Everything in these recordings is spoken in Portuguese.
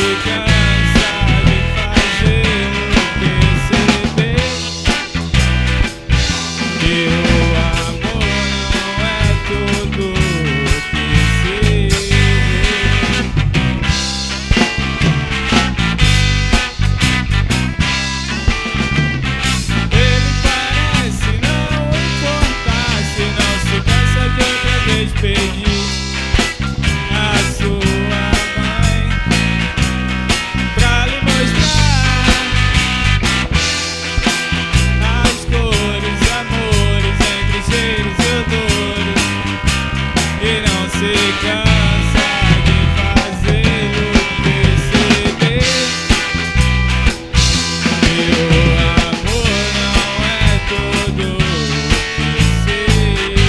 cansa de fazê-lo perceber que o amor não é tudo que se vê. Ele parece não importar se não se cansa de outra vez pedir a sua mãe pra lhe mostrar as cores, amores entre cheiros e odores, e não se cansa de fazê-lo perceber que o amor não é tudo que se vê.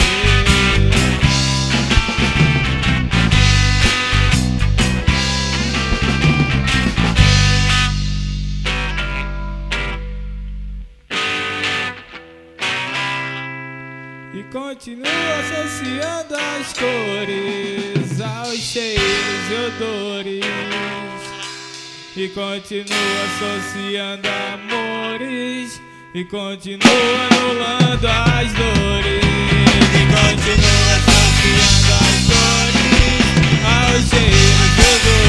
E continua associando as cores aos cheiros e odores, e continua associando amores, e continua anulando as dores, e continua associando as cores aos cheiros e odores.